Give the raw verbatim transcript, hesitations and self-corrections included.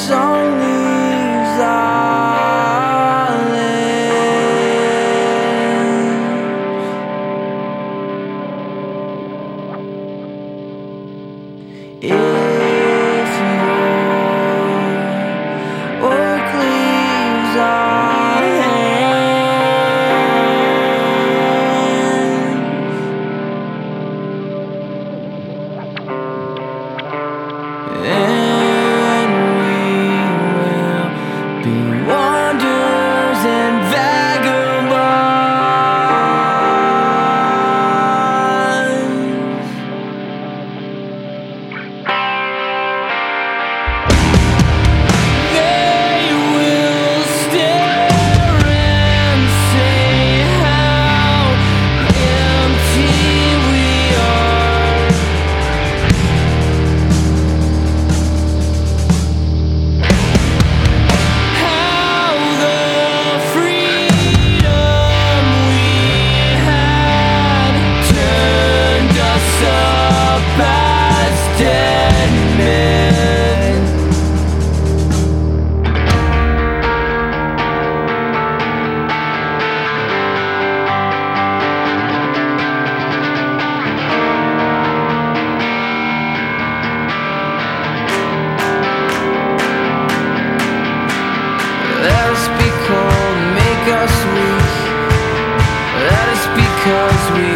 song leaves our lips. If your work leaves our hands, and be wanderers and vagabonds. They will stare and say how empty we are. How the freedom we had turned us up as dead men. Let us be cold, make us weak. Let us because we